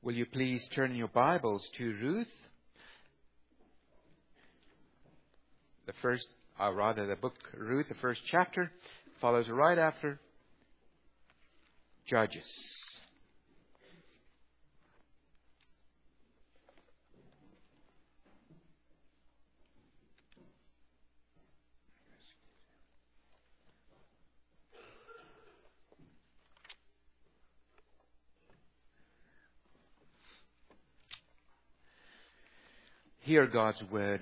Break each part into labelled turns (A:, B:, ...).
A: Will you please turn in your Bibles to Ruth? The book Ruth, the first chapter, follows right after Judges. Hear God's word.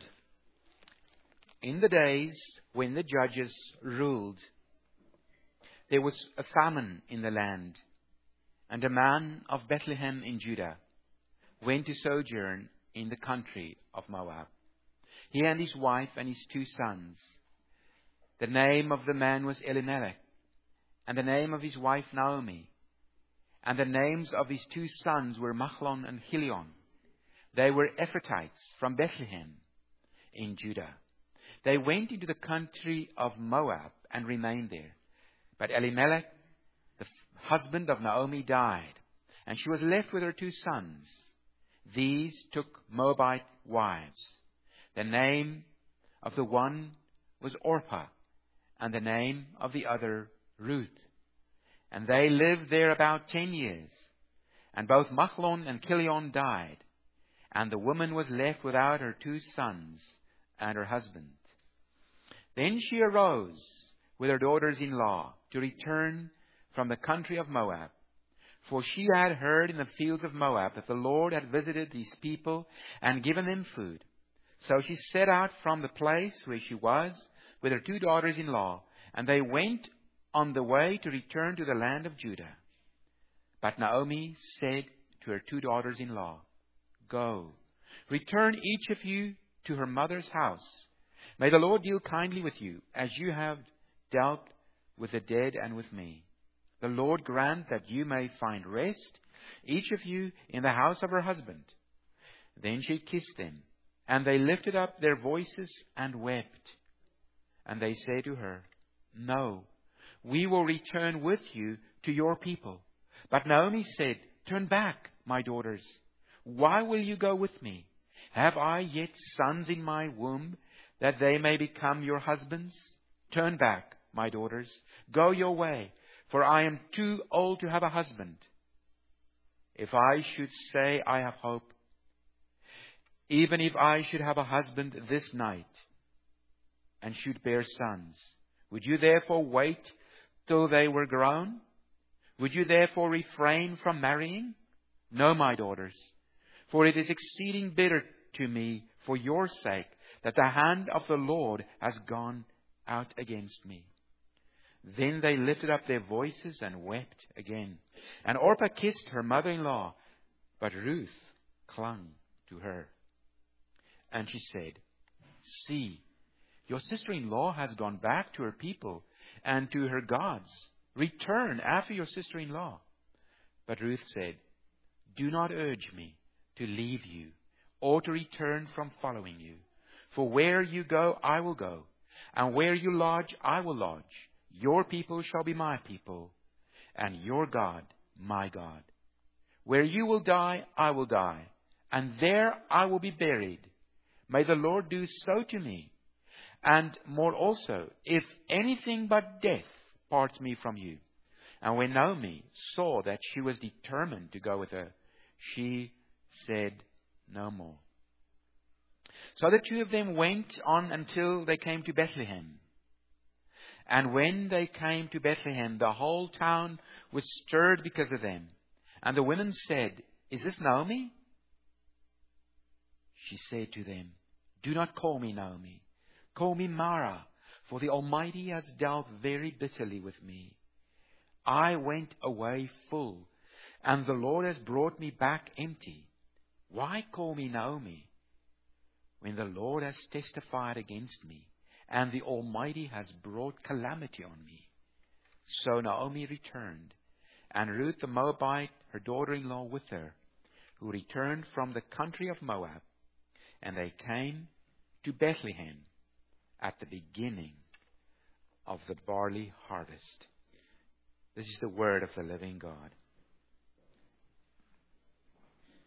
A: In the days when the judges ruled, there was a famine in the land, and a man of Bethlehem in Judah went to sojourn in the country of Moab. He and his wife and his 2 sons. The name of the man was Elimelech, and the name of his wife Naomi. And the names of his 2 sons were Machlon and Chilion. They were Ephrathites from Bethlehem in Judah. They went into the country of Moab and remained there. But Elimelech, the husband of Naomi, died, and she was left with her 2 sons. These took Moabite wives. The name of the one was Orpah, and the name of the other Ruth. And they lived there about 10 years. And both Machlon and Chilion died, and the woman was left without her 2 sons and her husband. Then she arose with her daughters-in-law to return from the country of Moab. For she had heard in the fields of Moab that the Lord had visited these people and given them food. So she set out from the place where she was with her 2 daughters-in-law, and they went on the way to return to the land of Judah. But Naomi said to her 2 daughters-in-law, "Go, return each of you to her mother's house. May the Lord deal kindly with you, as you have dealt with the dead and with me. The Lord grant that you may find rest, each of you in the house of her husband." Then she kissed them, and they lifted up their voices and wept. And they said to her, "No, we will return with you to your people." But Naomi said, "Turn back, my daughters. Why will you go with me? Have I yet sons in my womb, that they may become your husbands? Turn back, my daughters. Go your way, for I am too old to have a husband. If I should say I have hope, even if I should have a husband this night, and should bear sons, would you therefore wait till they were grown? Would you therefore refrain from marrying? No, my daughters. For it is exceeding bitter to me for your sake that the hand of the Lord has gone out against me." Then they lifted up their voices and wept again. And Orpah kissed her mother-in-law, but Ruth clung to her. And she said, "See, your sister-in-law has gone back to her people and to her gods. Return after your sister-in-law." But Ruth said, "Do not urge me to leave you, or to return from following you. For where you go, I will go, and where you lodge, I will lodge. Your people shall be my people, and your God, my God. Where you will die, I will die, and there I will be buried. May the Lord do so to me, and more also, if anything but death parts me from you." And when Naomi saw that she was determined to go with her, she said no more. So the 2 of them went on until they came to Bethlehem. And when they came to Bethlehem, the whole town was stirred because of them. And the women said, "Is this Naomi?" She said to them, "Do not call me Naomi. Call me Mara, for the Almighty has dealt very bitterly with me. I went away full, and the Lord has brought me back empty. Why call me Naomi, when the Lord has testified against me, and the Almighty has brought calamity on me?" So Naomi returned, and Ruth the Moabite, her daughter-in-law, with her, who returned from the country of Moab, and they came to Bethlehem at the beginning of the barley harvest. This is the word of the living God.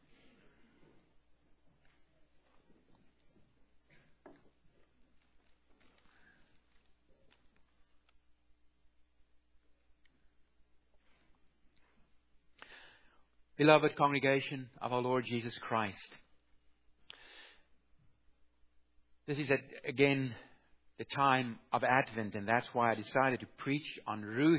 A: Beloved congregation of our Lord Jesus Christ, this is again the time of Advent, and that's why I decided to preach on Ruth.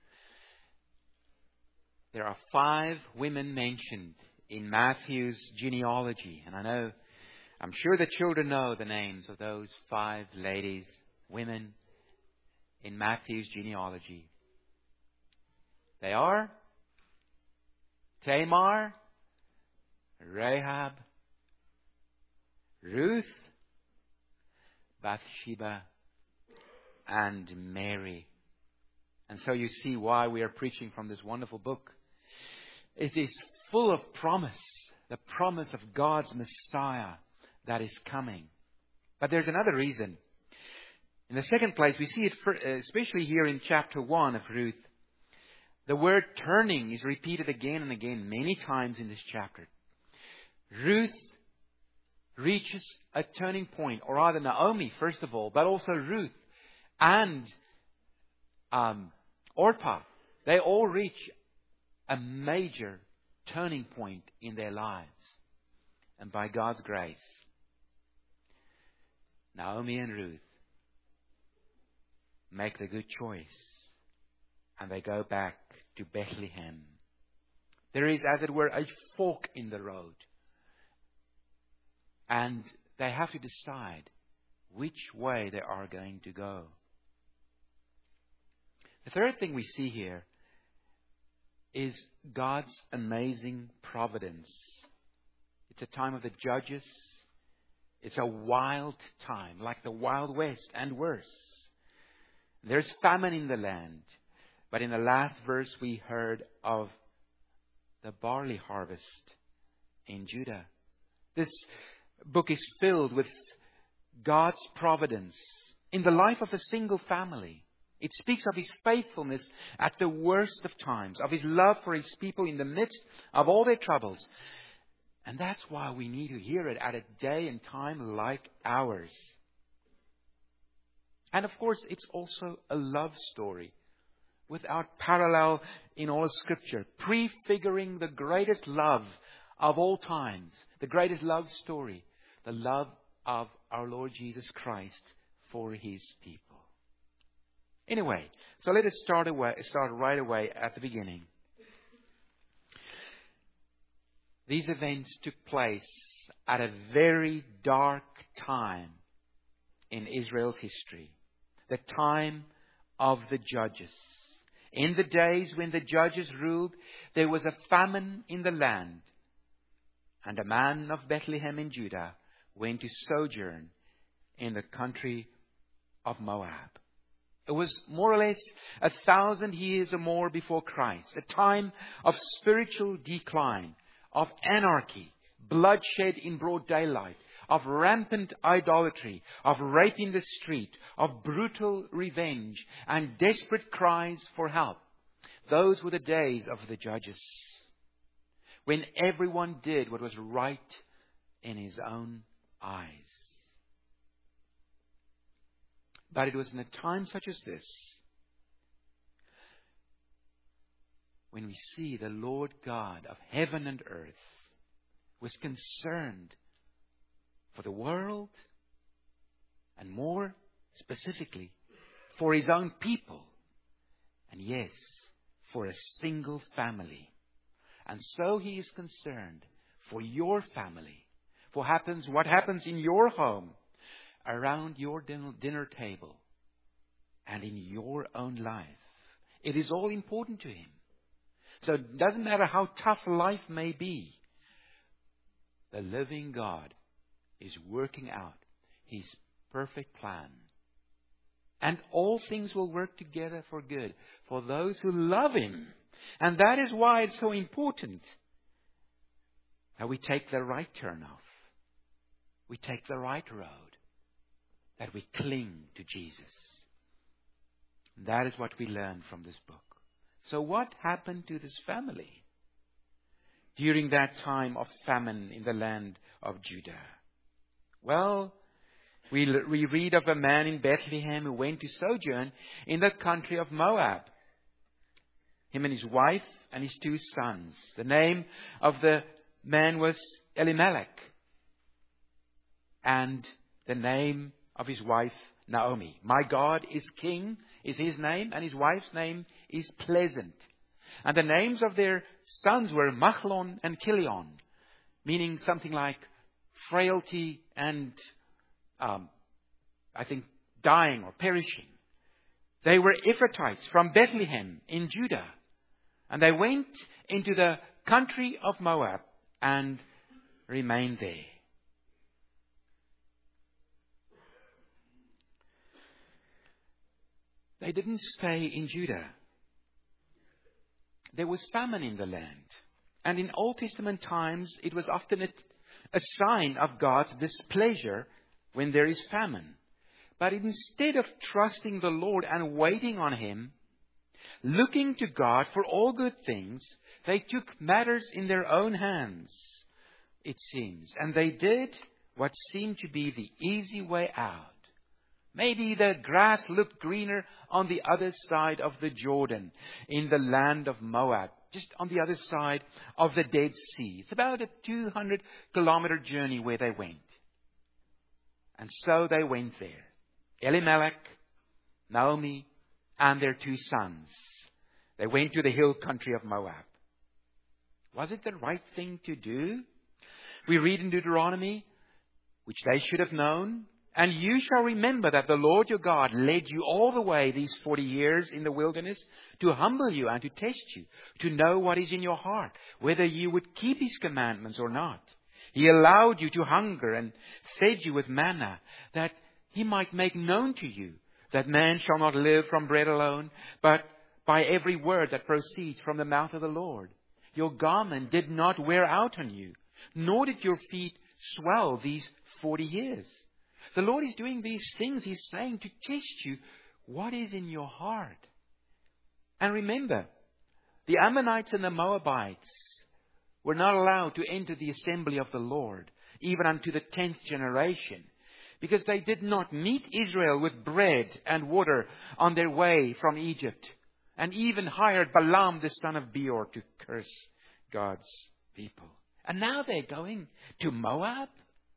A: There are 5 women mentioned in Matthew's genealogy, and I'm sure the children know the names of those 5 ladies, women in Matthew's genealogy. They are Tamar, Rahab, Ruth, Bathsheba, and Mary. And so you see why we are preaching from this wonderful book. It is full of promise, the promise of God's Messiah that is coming. But there's another reason. In the second place, we see it especially here in chapter 1 of Ruth. The word turning is repeated again and again, many times in this chapter. Ruth reaches a turning point, or rather Naomi, first of all, but also Ruth and Orpah. They all reach a major turning point in their lives. And by God's grace, Naomi and Ruth make the good choice, and they go back to Bethlehem. There is, as it were, a fork in the road. And they have to decide which way they are going to go. The third thing we see here is God's amazing providence. It's a time of the judges. It's a wild time, like the Wild West and worse. There's famine in the land. But in the last verse we heard of the barley harvest in Judah. This book is filled with God's providence in the life of a single family. It speaks of His faithfulness at the worst of times, of His love for His people in the midst of all their troubles. And that's why we need to hear it at a day and time like ours. And of course, it's also a love story without parallel in all of Scripture, prefiguring the greatest love of all times, the greatest love story, the love of our Lord Jesus Christ for His people. Anyway, so let us start right away at the beginning. These events took place at a very dark time in Israel's history, the time of the judges. In the days when the judges ruled, there was a famine in the land, and a man of Bethlehem in Judah went to sojourn in the country of Moab. It was more or less 1,000 years or more before Christ, a time of spiritual decline, of anarchy, bloodshed in broad daylight, of rampant idolatry, of rape in the street, of brutal revenge, and desperate cries for help. Those were the days of the judges, when everyone did what was right in his own eyes. But it was in a time such as this when we see the Lord God of heaven and earth was concerned for the world, and more specifically, for His own people, and yes, for a single family. And so He is concerned for your family, for what happens in your home, around your dinner table, and in your own life. It is all important to Him. So it doesn't matter how tough life may be, the living God is working out His perfect plan. And all things will work together for good for those who love Him. And that is why it's so important that we take the right turn off. We take the right road. That we cling to Jesus. That is what we learn from this book. So what happened to this family during that time of famine in the land of Judah? Well, we read of a man in Bethlehem who went to sojourn in the country of Moab. him and his wife and his 2 sons. The name of the man was Elimelech, and the name of his wife Naomi. My God is King is his name, and his wife's name is Pleasant. And the names of their sons were Machlon and Kilion, meaning something like frailty and, I think, dying or perishing. They were Ephrathites from Bethlehem in Judah. And they went into the country of Moab and remained there. They didn't stay in Judah. There was famine in the land. And in Old Testament times, it was often a sign of God's displeasure when there is famine. But instead of trusting the Lord and waiting on Him, looking to God for all good things, they took matters in their own hands, it seems. And they did what seemed to be the easy way out. Maybe the grass looked greener on the other side of the Jordan, in the land of Moab, just on the other side of the Dead Sea. It's about a 200-kilometer journey where they went. And so they went there. Elimelech, Naomi, and their 2 sons. They went to the hill country of Moab. Was it the right thing to do? We read in Deuteronomy, which they should have known, and you shall remember that the Lord your God led you all the way these 40 years in the wilderness to humble you and to test you, to know what is in your heart, whether you would keep His commandments or not. He allowed you to hunger and fed you with manna, that He might make known to you that man shall not live from bread alone, but by every word that proceeds from the mouth of the Lord. Your garment did not wear out on you, nor did your feet swell these 40 years. The Lord is doing these things. He's saying to test you what is in your heart. And remember, the Ammonites and the Moabites were not allowed to enter the assembly of the Lord, even unto the 10th generation, because they did not meet Israel with bread and water on their way from Egypt, and even hired Balaam the son of Beor to curse God's people. And now they're going to Moab?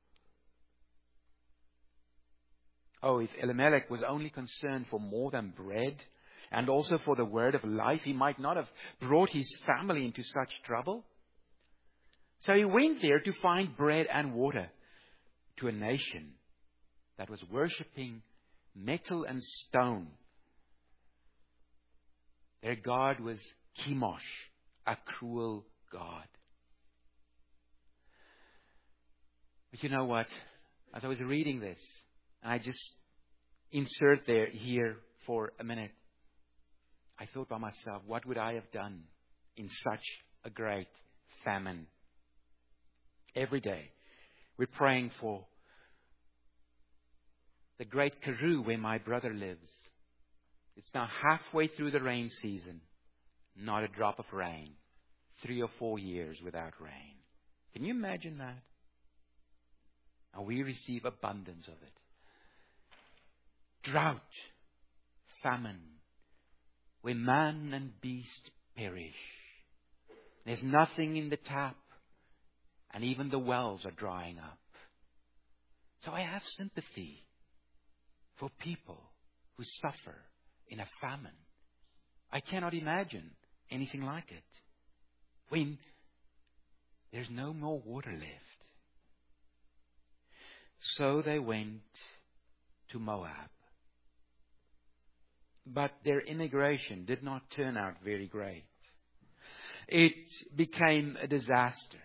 A: Oh, if Elimelech was only concerned for more than bread and also for the word of life, he might not have brought his family into such trouble. So he went there to find bread and water to a nation that was worshipping metal and stone. Their God was Chemosh, a cruel God. But you know what? As I was reading this, and I just insert here for a minute, I thought by myself, what would I have done in such a great famine? Every day, we're praying for the great Karoo where my brother lives. It's now halfway through the rain season. Not a drop of rain. 3 or 4 years without rain. Can you imagine that? And we receive abundance of it. Drought, famine, where man and beast perish. There's nothing in the tap, and even the wells are drying up. So I have sympathy for people who suffer in a famine. I cannot imagine anything like it when there's no more water left. So they went to Moab. But their immigration did not turn out very great. It became a disaster.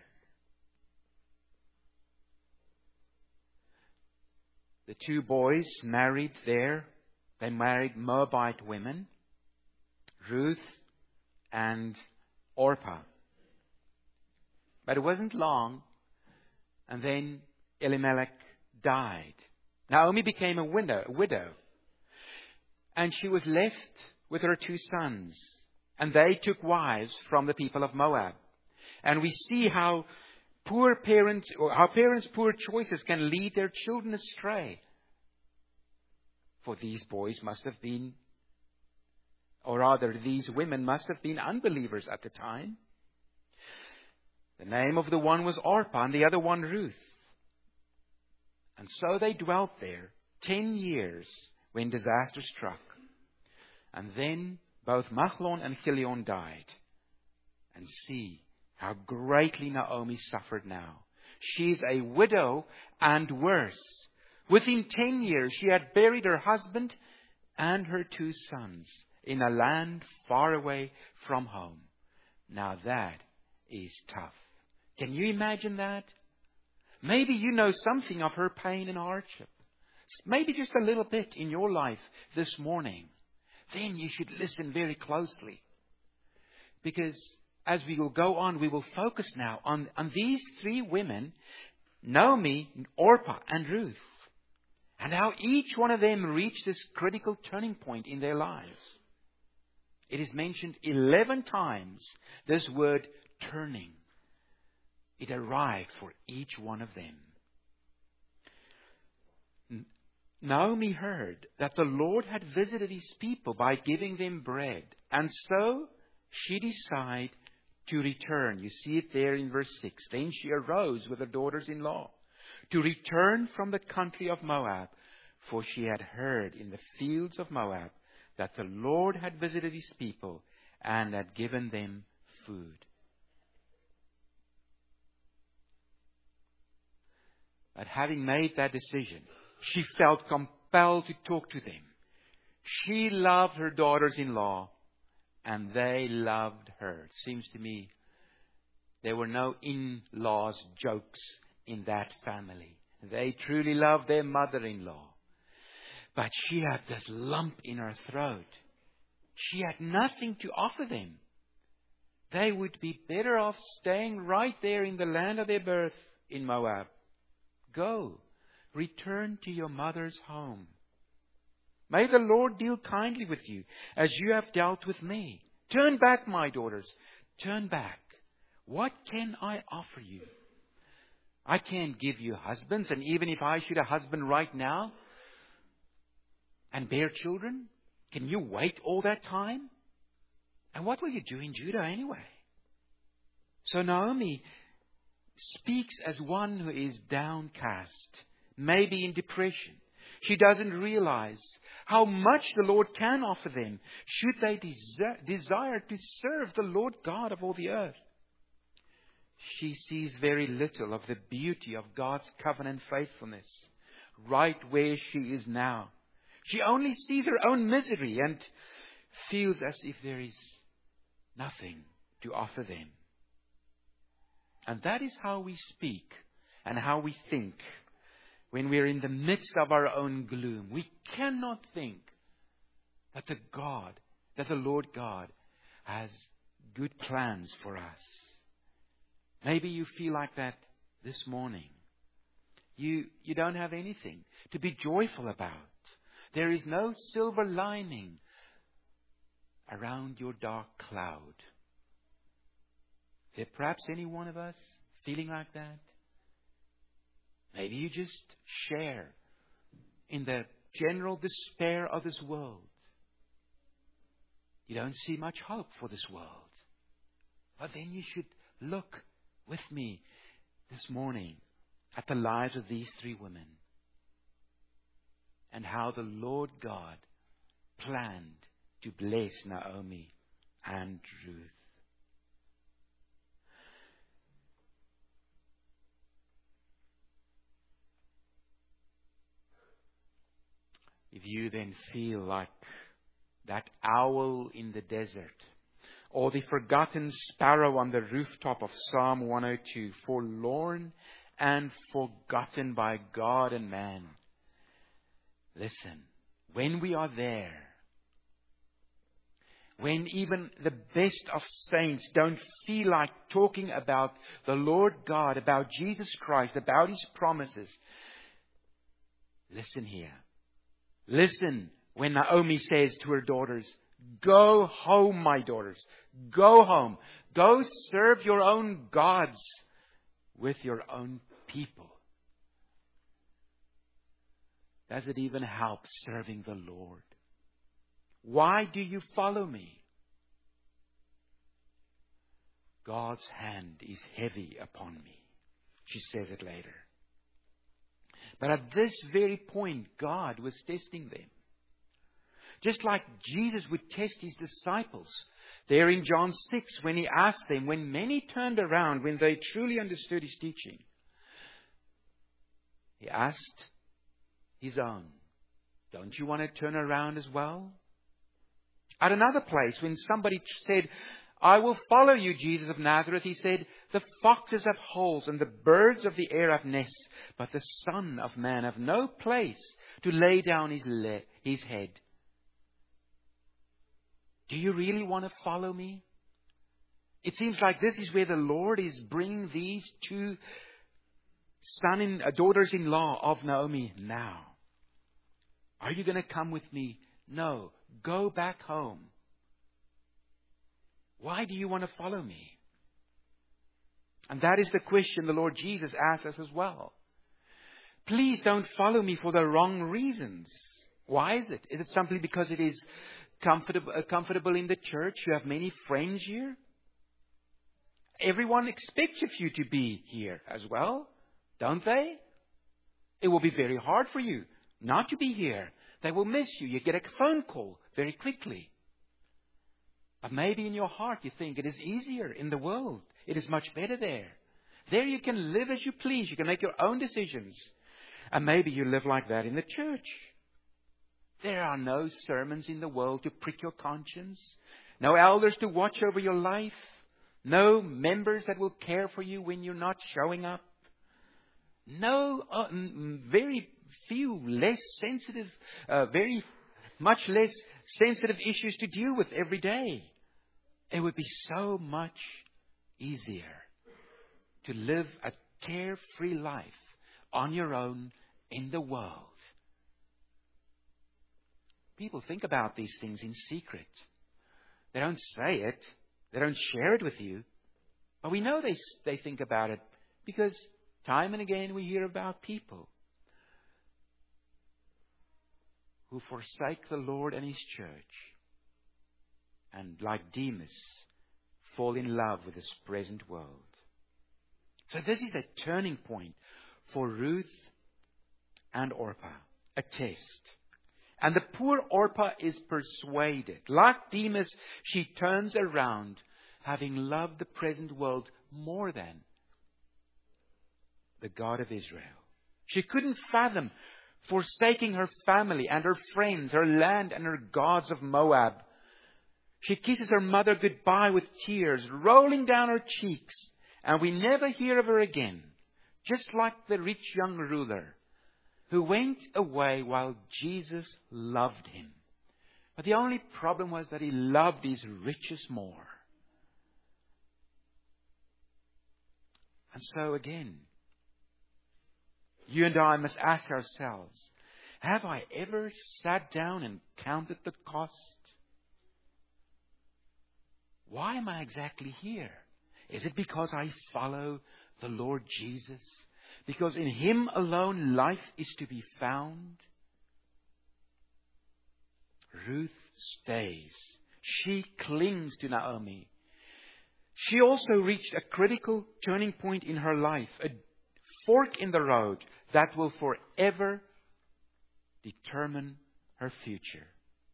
A: The 2 boys married there. They married Moabite women, Ruth and Orpah. But it wasn't long, and then Elimelech died. Naomi became a widow. And she was left with her 2 sons. And they took wives from the people of Moab. And we see how parents' poor choices can lead their children astray. For these boys must have been Or rather, these women must have been unbelievers at the time. The name of the one was Orpah and the other one Ruth. And so they dwelt there 10 years when disaster struck. And then both Mahlon and Chilion died. And see how greatly Naomi suffered now. She is a widow and worse. Within 10 years she had buried her husband and her 2 sons in a land far away from home. Now that is tough. Can you imagine that? Maybe you know something of her pain and hardship. Maybe just a little bit in your life this morning. Then you should listen very closely. Because as we will go on, we will focus now on these 3 women, Naomi, Orpah, and Ruth. And how each one of them reached this critical turning point in their lives. It is mentioned 11 times, this word turning. It arrived for each one of them. Naomi heard that the Lord had visited His people by giving them bread. And so she decided to return. You see it there in verse 6. Then she arose with her daughters-in-law to return from the country of Moab. For she had heard in the fields of Moab that the Lord had visited His people and had given them food. But having made that decision, she felt compelled to talk to them. She loved her daughters-in-law, and they loved her. It seems to me there were no in-laws jokes in that family. They truly loved their mother-in-law. But she had this lump in her throat. She had nothing to offer them. They would be better off staying right there in the land of their birth in Moab. Go, return to your mother's home. May the Lord deal kindly with you as you have dealt with me. Turn back, my daughters. Turn back. What can I offer you? I can't give you husbands, and even if I should have a husband right now and bear children, can you wait all that time? And what will you do in Judah anyway? So Naomi speaks as one who is downcast, maybe in depression. She doesn't realize how much the Lord can offer them should they desire to serve the Lord God of all the earth. She sees very little of the beauty of God's covenant faithfulness right where she is now. She only sees her own misery and feels as if there is nothing to offer them. And that is how we speak and how we think when we're in the midst of our own gloom. We cannot think that the Lord God has good plans for us. Maybe you feel like that this morning. You don't have anything to be joyful about. There is no silver lining around your dark cloud. Is there perhaps any one of us feeling like that? Maybe you just share in the general despair of this world. You don't see much hope for this world. Well, then you should look with me this morning at the lives of these 3 women and how the Lord God planned to bless Naomi and Ruth. If you then feel like that owl in the desert, or the forgotten sparrow on the rooftop of Psalm 102, forlorn and forgotten by God and man, listen, when we are there, when even the best of saints don't feel like talking about the Lord God, about Jesus Christ, about His promises, listen here. Listen when Naomi says to her daughters, go home, my daughters. Go home. Go serve your own gods with your own people. Does it even help serving the Lord? Why do you follow me? God's hand is heavy upon me. She says it later. But at this very point, God was testing them. Just like Jesus would test His disciples there in John 6 when He asked them, when many turned around, when they truly understood His teaching, He asked His own, don't you want to turn around as well? At another place, when somebody said, I will follow you, Jesus of Nazareth, He said, the foxes have holes and the birds of the air have nests, but the Son of Man have no place to lay down his head. Do you really want to follow me? It seems like this is where the Lord is bringing these two daughters-in-law of Naomi now. Are you going to come with me? No. Go back home. Why do you want to follow me? And that is the question the Lord Jesus asks us as well. Please don't follow me for the wrong reasons. Why is it? Is it simply because it is comfortable in the church? You have many friends here? Everyone expects of you to be here as well, don't they? It will be very hard for you not to be here. They will miss you. You get a phone call very quickly. But maybe in your heart you think it is easier in the world. It is much better there. There you can live as you please. You can make your own decisions. And maybe you live like that in the church. There are no sermons in the world to prick your conscience. No elders to watch over your life. No members that will care for you when you're not showing up. No, very few less sensitive, very much less sensitive issues to deal with every day. It would be so much easier to live a carefree life on your own in the world. People think about these things in secret. They don't say it. They don't share it with you. But we know they think about it because time and again we hear about people who forsake the Lord and His church and, like Demas, fall in love with this present world. So this is a turning point for Ruth and Orpah, a test. And the poor Orpah is persuaded. Like Demas, she turns around, having loved the present world more than the God of Israel. She couldn't fathom forsaking her family and her friends, her land and her gods of Moab. She kisses her mother goodbye with tears rolling down her cheeks, and we never hear of her again. Just like the rich young ruler who went away while Jesus loved him. But the only problem was that he loved his riches more. And so again, you and I must ask ourselves, have I ever sat down and counted the cost? Why am I exactly here? Is it because I follow the Lord Jesus? Because in Him alone life is to be found? Ruth stays. She clings to Naomi. She also reached a critical turning point in her life, a fork in the road that will forever determine her future.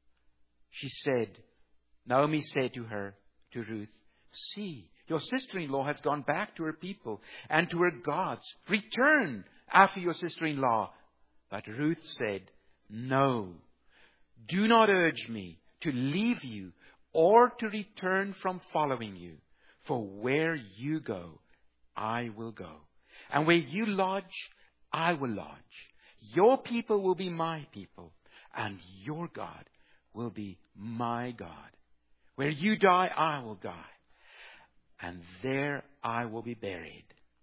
A: Naomi said to Ruth, see, your sister-in-law has gone back to her people and to her gods. Return after your sister-in-law. But Ruth said, no, do not urge me to leave you or to return from following you. For where you go, I will go. And where you lodge, I will lodge. Your people will be my people, and your God will be my God. Where you die, I will die, and there I will be buried.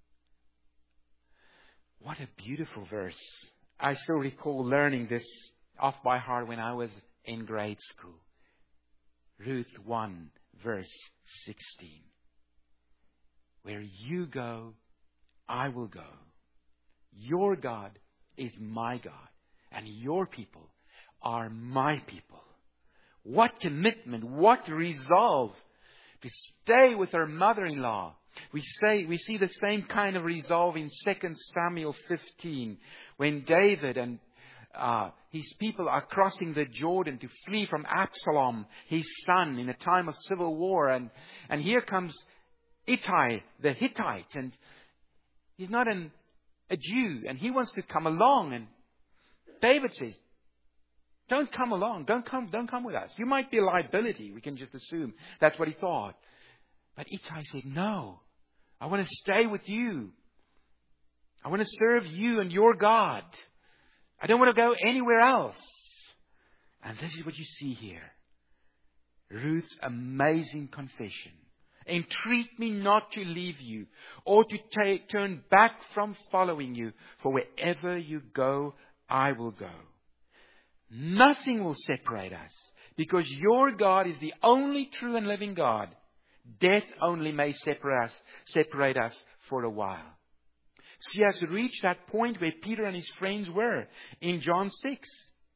A: What a beautiful verse. I still recall learning this off by heart when I was in grade school. Ruth 1, verse 16. Where you go, I will go. Your God is my God, and your people are my people. What commitment, what resolve to stay with her mother-in-law. We see the same kind of resolve in 2 Samuel 15, when David and his people are crossing the Jordan to flee from Absalom, his son, in a time of civil war. And here comes Ittai, the Hittite, and he's not a Jew, and he wants to come along. And David says, don't come along. Don't come with us. You might be a liability. We can just assume that's what he thought. But Ittai said, no, I want to stay with you. I want to serve you and your God. I don't want to go anywhere else. And this is what you see here. Ruth's amazing confession. Entreat me not to leave you or to turn back from following you. For wherever you go, I will go. Nothing will separate us, because your God is the only true and living God. Death only may separate us for a while. She has reached that point where Peter and his friends were in John 6.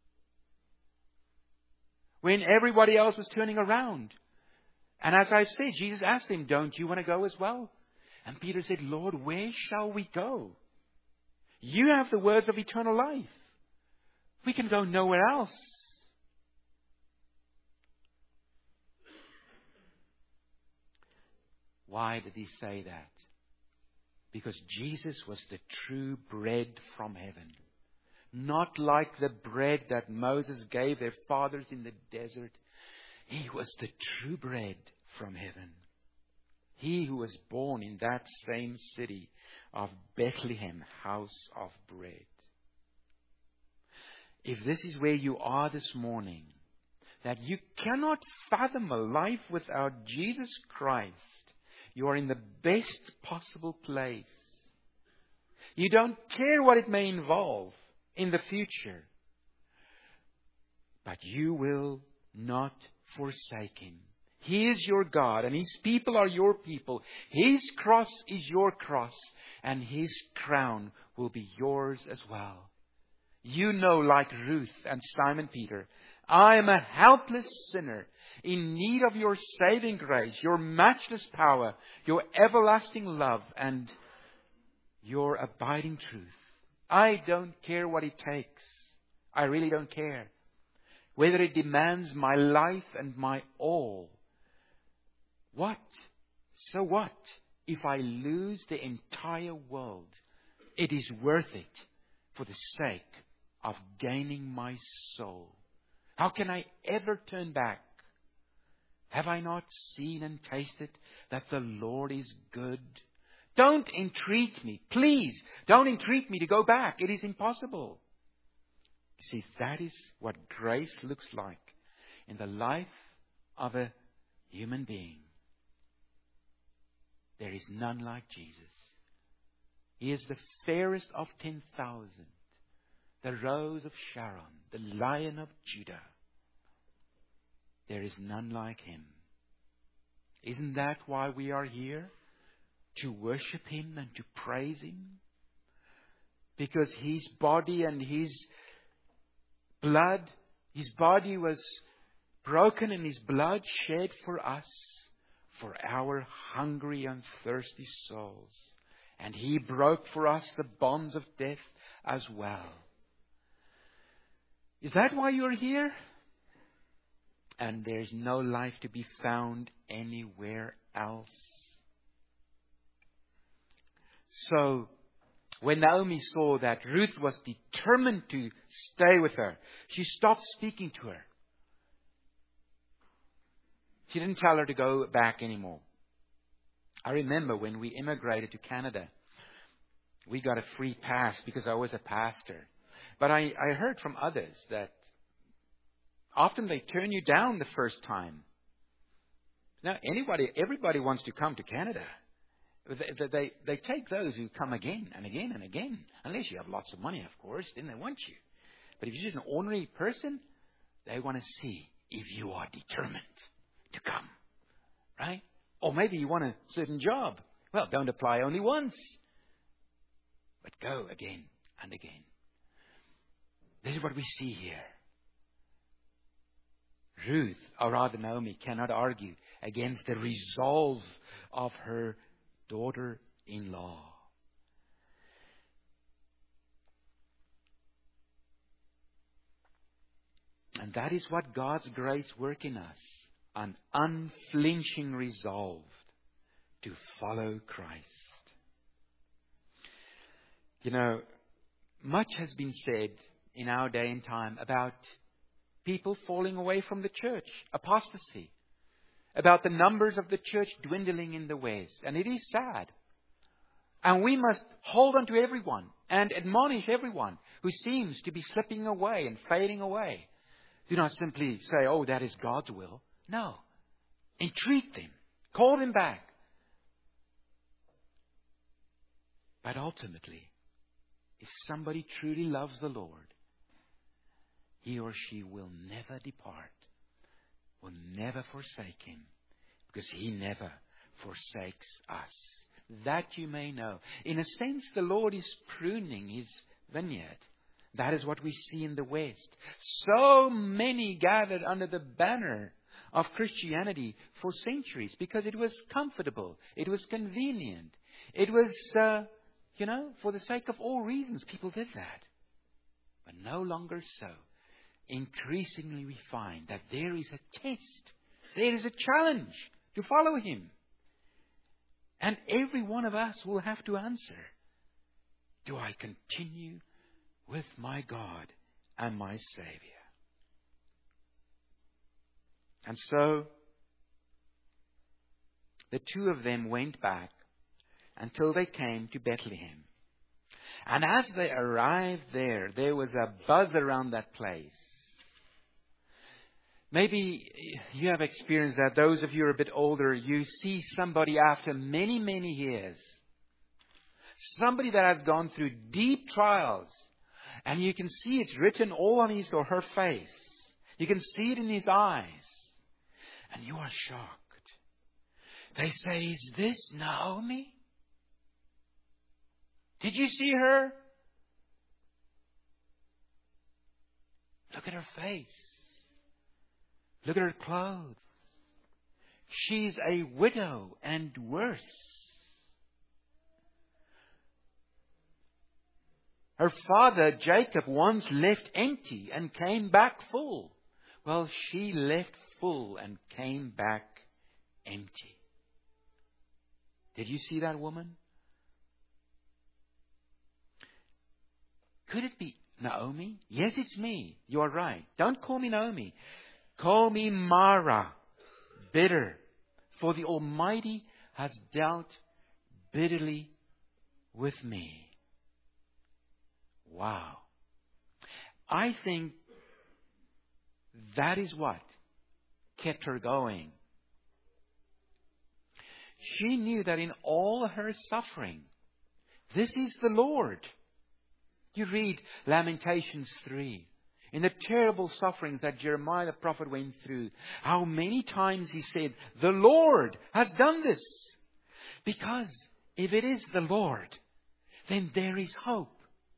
A: When everybody else was turning around. And as I've said, Jesus asked him, don't you want to go as well? And Peter said, Lord, where shall we go? You have the words of eternal life. We can go nowhere else. Why did he say that? Because Jesus was the true bread from heaven. Not like the bread that Moses gave their fathers in the desert. He was the true bread from heaven. He who was born in that same city of Bethlehem, house of bread. If this is where you are this morning, that you cannot fathom a life without Jesus Christ, you are in the best possible place. You don't care what it may involve in the future. But you will not forsake Him. He is your God, and His people are your people. His cross is your cross, and His crown will be yours as well. You know, like Ruth and Simon Peter, I am a helpless sinner in need of your saving grace, your matchless power, your everlasting love, and your abiding truth. I don't care what it takes. I really don't care. Whether it demands my life and my all. What? So what? If I lose the entire world, it is worth it for the sake of gaining my soul. How can I ever turn back? Have I not seen and tasted that the Lord is good? Don't entreat me. Please, don't entreat me to go back. It is impossible. You see, that is what grace looks like in the life of a human being. There is none like Jesus. He is the fairest of 10,000. The Rose of Sharon, the Lion of Judah. There is none like Him. Isn't that why we are here? To worship Him and to praise Him? Because His body and His blood, His body was broken and His blood shed for us, for our hungry and thirsty souls. And He broke for us the bonds of death as well. Is that why you're here? And there's no life to be found anywhere else. So, when Naomi saw that Ruth was determined to stay with her, she stopped speaking to her. She didn't tell her to go back anymore. I remember when we immigrated to Canada, we got a free pass because I was a pastor. But I heard from others that often they turn you down the first time. Now, everybody wants to come to Canada. They take those who come again and again and again. Unless you have lots of money, of course, then they want you. But if you're just an ordinary person, they want to see if you are determined to come. Right? Or maybe you want a certain job. Well, don't apply only once. But go again and again. This is what we see here. Ruth, or rather Naomi, cannot argue against the resolve of her daughter-in-law. And that is what God's grace works in us. An unflinching resolve to follow Christ. You know, much has been said in our day and time about people falling away from the church, apostasy, about the numbers of the church dwindling in the West. And it is sad. And we must hold on to everyone and admonish everyone who seems to be slipping away and fading away. Do not simply say, oh, that is God's will. No. Entreat them. Call them back. But ultimately, if somebody truly loves the Lord, he or she will never depart, will never forsake Him, because He never forsakes us. That you may know. In a sense, the Lord is pruning His vineyard. That is what we see in the West. So many gathered under the banner of Christianity for centuries because it was comfortable. It was convenient. It was, for the sake of all reasons, people did that. But no longer so. Increasingly we find that there is a test. There is a challenge to follow Him. And every one of us will have to answer. Do I continue with my God and my Savior? And so, the two of them went back until they came to Bethlehem. And as they arrived there, there was a buzz around that place. Maybe you have experienced that. Those of you who are a bit older, you see somebody after many, many years. Somebody that has gone through deep trials. And you can see it's written all on his or her face. You can see it in his eyes. And you are shocked. They say, is this Naomi? Did you see her? Look at her face. Look at her clothes. She's a widow and worse. Her father, Jacob, once left empty and came back full. Well, she left full and came back empty. Did you see that woman? Could it be Naomi? Yes, it's me. You are right. Don't call me Naomi. Call me Mara, bitter. For the Almighty has dealt bitterly with me. Wow. I think that is what kept her going. She knew that in all her suffering, this is the Lord. You read Lamentations 3. In the terrible sufferings that Jeremiah the prophet went through, how many times he said, the Lord has done this. Because if it is the Lord, then there is hope.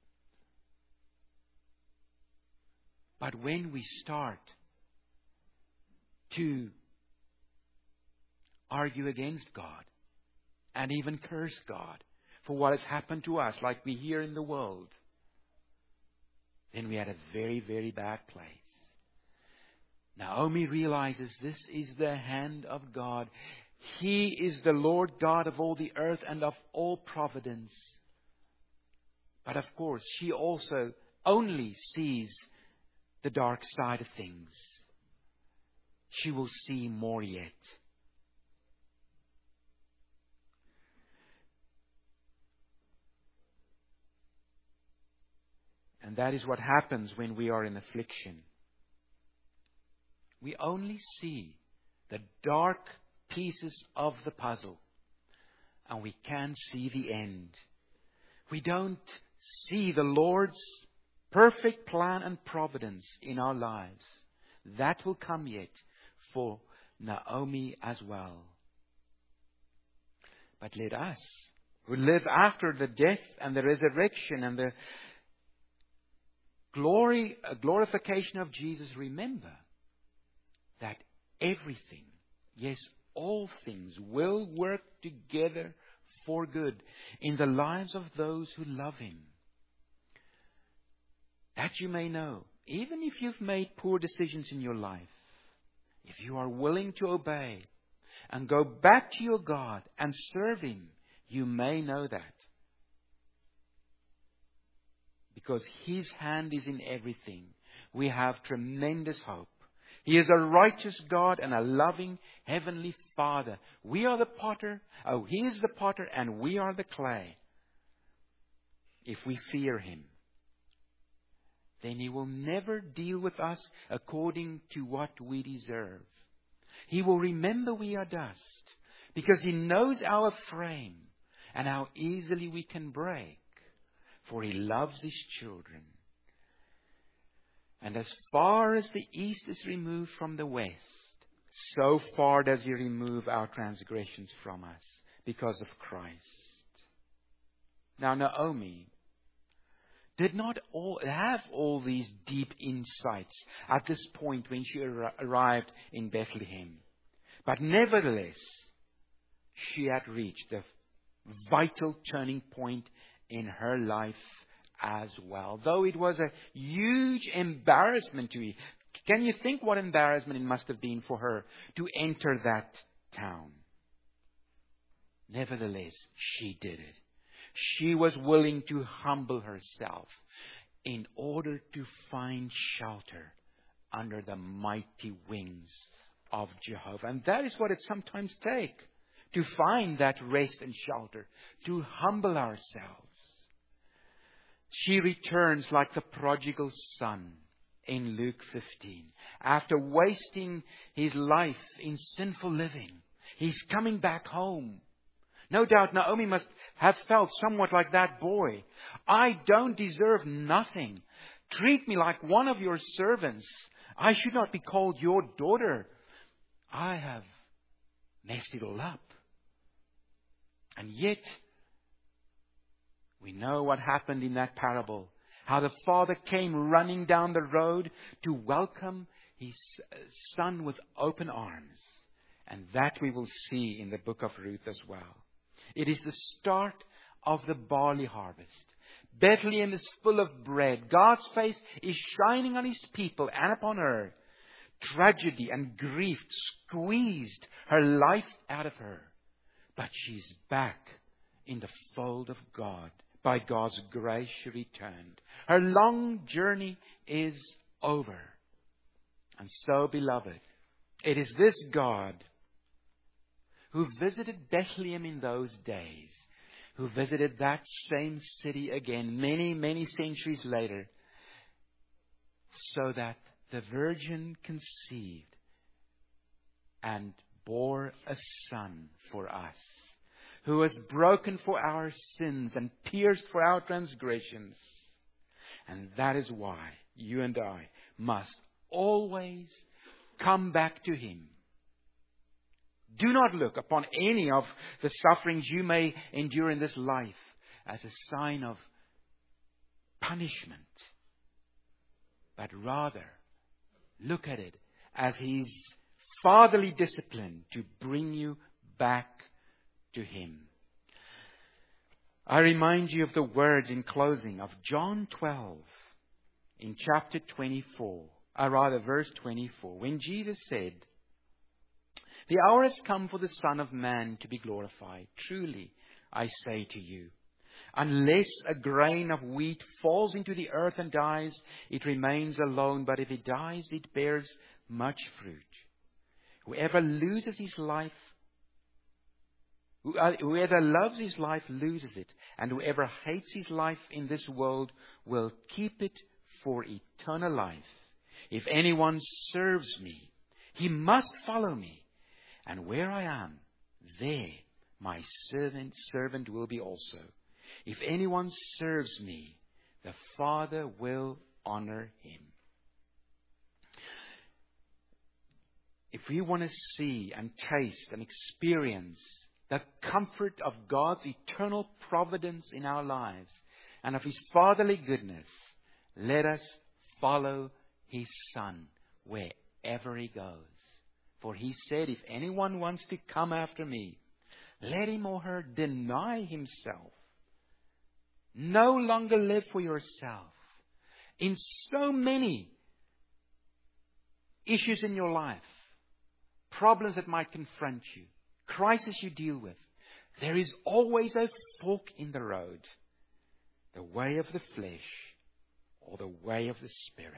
A: But when we start to argue against God and even curse God for what has happened to us, like we hear in the world, then we had a very, very bad place. Naomi realizes this is the hand of God. He is the Lord God of all the earth and of all providence. But of course, she also only sees the dark side of things. She will see more yet. And that is what happens when we are in affliction. We only see the dark pieces of the puzzle. And we can't see the end. We don't see the Lord's perfect plan and providence in our lives. That will come yet for Naomi as well. But let us, who live after the death and the resurrection and the glorification of Jesus, remember that everything, yes, all things will work together for good in the lives of those who love Him. That you may know, even if you've made poor decisions in your life, if you are willing to obey and go back to your God and serve Him, you may know that. Because His hand is in everything, we have tremendous hope. He is a righteous God and a loving Heavenly Father. We are the potter. He is the potter and we are the clay. If we fear Him, then He will never deal with us according to what we deserve. He will remember we are dust, because He knows our frame and how easily we can break, for He loves His children. And as far as the east is removed from the west, so far does He remove our transgressions from us because of Christ. Now, Naomi did not have all these deep insights at this point when she arrived in Bethlehem. But nevertheless, she had reached a vital turning point in her life as well. Though it was a huge embarrassment to her. Can you think what embarrassment it must have been for her to enter that town? Nevertheless, she did it. She was willing to humble herself in order to find shelter under the mighty wings of Jehovah. And that is what it sometimes takes to find that rest and shelter, to humble ourselves. She returns like the prodigal son in Luke 15. After wasting his life in sinful living, he's coming back home. No doubt Naomi must have felt somewhat like that boy. I don't deserve nothing. Treat me like one of your servants. I should not be called your daughter. I have messed it all up. And yet, we know what happened in that parable. How the father came running down the road to welcome his son with open arms. And that we will see in the book of Ruth as well. It is the start of the barley harvest. Bethlehem is full of bread. God's face is shining on His people and upon her. Tragedy and grief squeezed her life out of her. But she's back in the fold of God. By God's grace she returned. Her long journey is over. And so, beloved, it is this God who visited Bethlehem in those days, who visited that same city again many, many centuries later, so that the Virgin conceived and bore a son for us, who was broken for our sins and pierced for our transgressions. And that is why you and I must always come back to Him. Do not look upon any of the sufferings you may endure in this life as a sign of punishment, but rather look at it as His fatherly discipline to bring you back to Him. I remind you of the words in closing of John 12 in chapter 24, verse 24, when Jesus said, "The hour has come for the Son of Man to be glorified. Truly, I say to you, unless a grain of wheat falls into the earth and dies, it remains alone. But if it dies, it bears much fruit. Whoever loves his life loses it. And whoever hates his life in this world will keep it for eternal life. If anyone serves me, he must follow me. And where I am, there my servant will be also. If anyone serves me, the Father will honor him." If we want to see and taste and experience the comfort of God's eternal providence in our lives and of His fatherly goodness, let us follow His Son wherever He goes. For he said, if anyone wants to come after me, let him or her deny himself. No longer live for yourself. In so many issues in your life, problems that might confront you, crises you deal with, there is always a fork in the road. The way of the flesh or the way of the Spirit.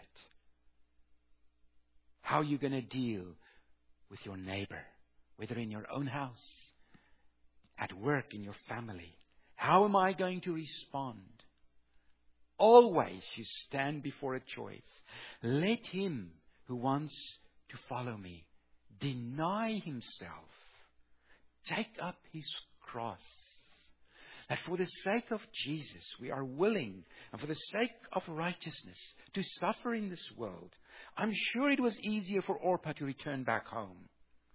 A: How are you going to deal with your neighbor, whether in your own house, at work, in your family? How am I going to respond? Always you stand before a choice. Let him who wants to follow me deny himself, take up his cross. That for the sake of Jesus, we are willing, and for the sake of righteousness, to suffer in this world. I'm sure it was easier for Orpah to return back home.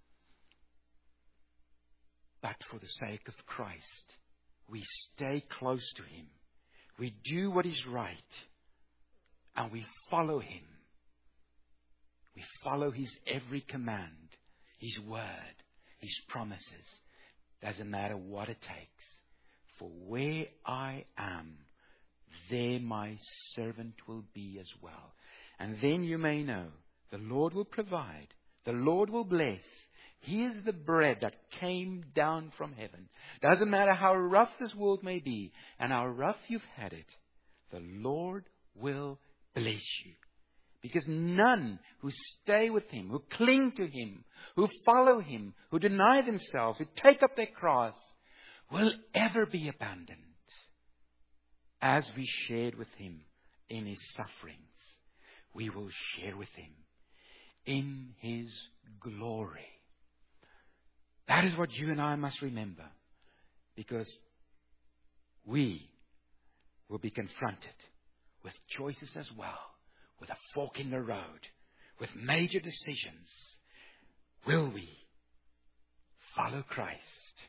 A: But for the sake of Christ, we stay close to him. We do what is right, and we follow him. We follow his every command, his word, his promises. Doesn't matter what it takes. For where I am, there my servant will be as well. And then you may know, the Lord will provide, the Lord will bless. He is the bread that came down from heaven. Doesn't matter how rough this world may be, and how rough you've had it, the Lord will bless you. Because none who stay with him, who cling to him, who follow him, who deny themselves, who take up their cross, will ever be abandoned, as we shared with him in his sufferings. We will share with him in his glory. That is what you and I must remember, because we will be confronted with choices as well, with a fork in the road, with major decisions. Will we follow Christ?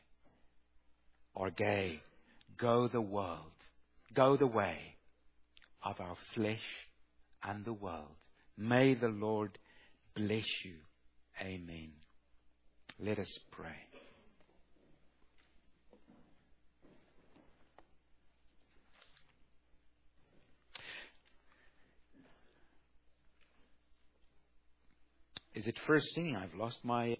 A: Or go the way of our flesh and the world. May the Lord bless you. Amen. Let us pray. Is it first singing? I've lost my